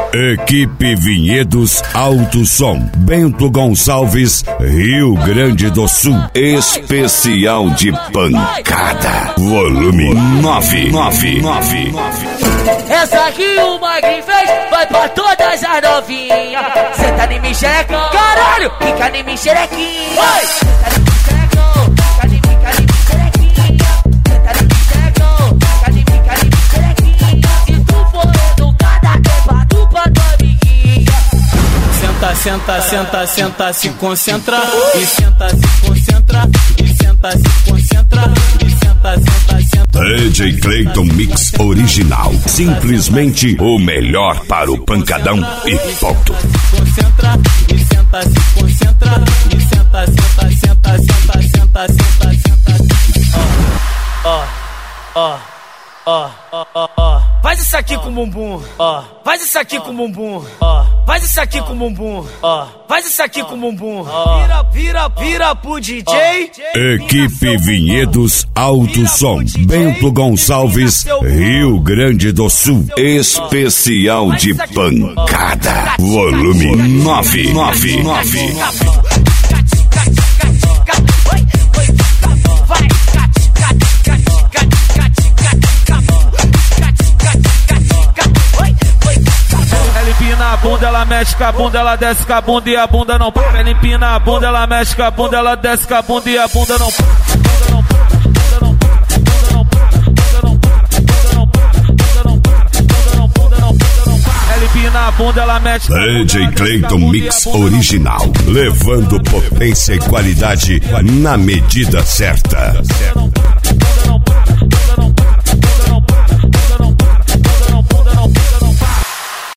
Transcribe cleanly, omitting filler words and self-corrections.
Equipe Vinhedos Alto Som, Bento Gonçalves, Rio Grande do Sul. Especial de pancada. Volume 999. Essa aqui o Magri fez, vai pra todas as novinhas. Senta em mim, xerecão. Caralho, fica em mim, xerequinha. Senta em mim, xerecão. Fica em mim, xerequinha. Senta em mim, xerecão. Fica em mim, xerequinha. Se tu for educada, é pra tu, pra tua amiguinha. Senta, senta, senta, senta, se concentra. E senta, se concentra. E senta, se concentra. E senta, senta, senta. DJ Clayton Mix Original. Simplesmente o melhor para o pancadão e ponto. Se concentra. E senta, se concentra. E senta, senta, senta, senta, senta, senta, senta. Faz isso aqui com o bumbum. Faz isso aqui com o bumbum. Faz isso aqui com o bumbum. Faz isso aqui com o bumbum. Vira, vira, vira pro DJ. Equipe Vinhedos Alto Som, Bento Gonçalves, Rio Grande do Sul. Especial de pancada. Volume 999. A bunda, ela mexe com a bunda, ela desce com a bunda e a bunda não para. Ela empina a bunda, ela mexe com a bunda, ela desce com a bunda e a bunda não para. Ela empina a bunda, ela mexe. DJ Clayton Mix Original, levando potência e qualidade na medida certa.